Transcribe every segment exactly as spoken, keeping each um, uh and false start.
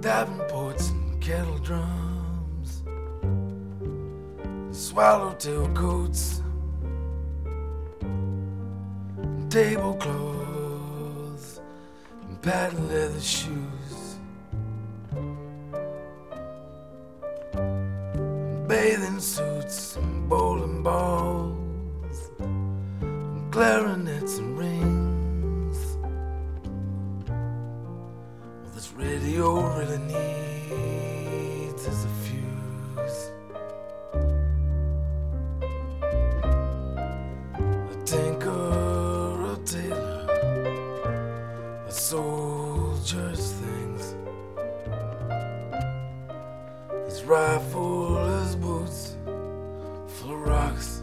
Davenports and kettle drums, swallowtail coats, and tablecloths, and patent leather shoes, and bathing suits, and bowling balls, and clarinets and rings. All this radio really needs is a fuse. A tinker, a tailor, a soldier's things. His rifle, his boots, full of rocks.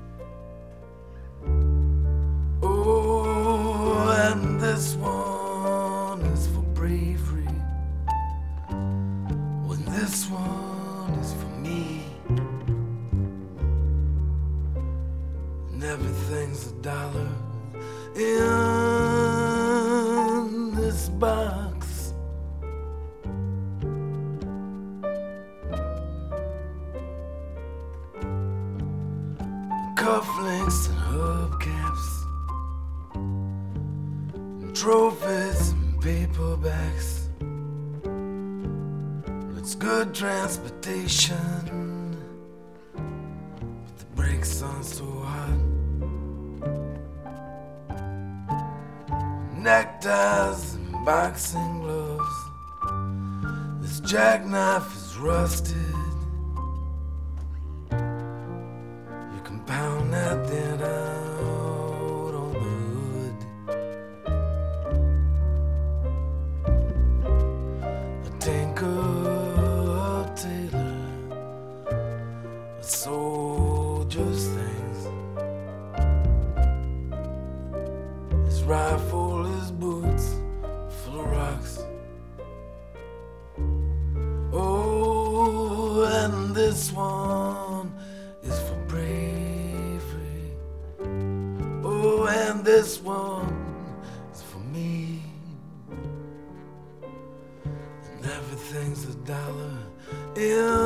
Oh, and this one is for bravery. When this one is for me. And everything's a dollar in this box. Cufflinks and hubcaps, and trophies and paperbacks. It's good transportation, but the brakes aren't so hot. Neckties and boxing gloves. This jackknife is rusted. You can pound that thing out on the hood. A tinker, a tailor, a soldier's things. His rifle, his boots, full of rocks. Oh, and this one is for bravery. Oh, and this one is for me. And everything's a dollar in